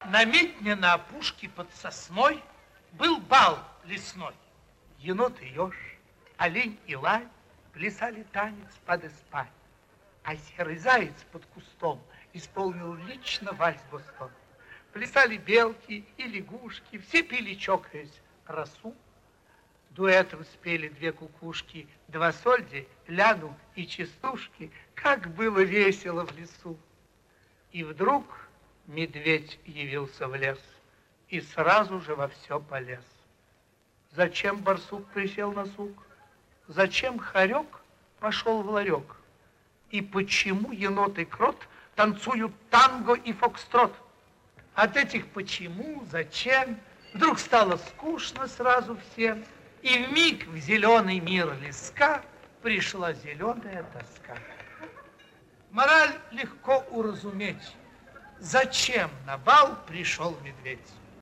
На медне на опушке под сосной был бал лесной. Енот и еж, олень и лань плясали танец под испань. А серый заяц под кустом исполнил лично вальс-бостон. Плясали белки и лягушки, все пили, чокаясь, росу. Дуэтом спели две кукушки, два сольди, ляну и частушки. Как было весело в лесу! И вдруг медведь явился в лес и сразу же во все полез. Зачем барсук присел на сук? Зачем хорек пошел в ларек? И почему енот и крот танцуют танго и фокстрот? От этих почему, зачем вдруг стало скучно сразу всем, и вмиг в зеленый мир леска пришла зеленая тоска. Мораль легко уразуметь. Зачем на бал пришел медведь?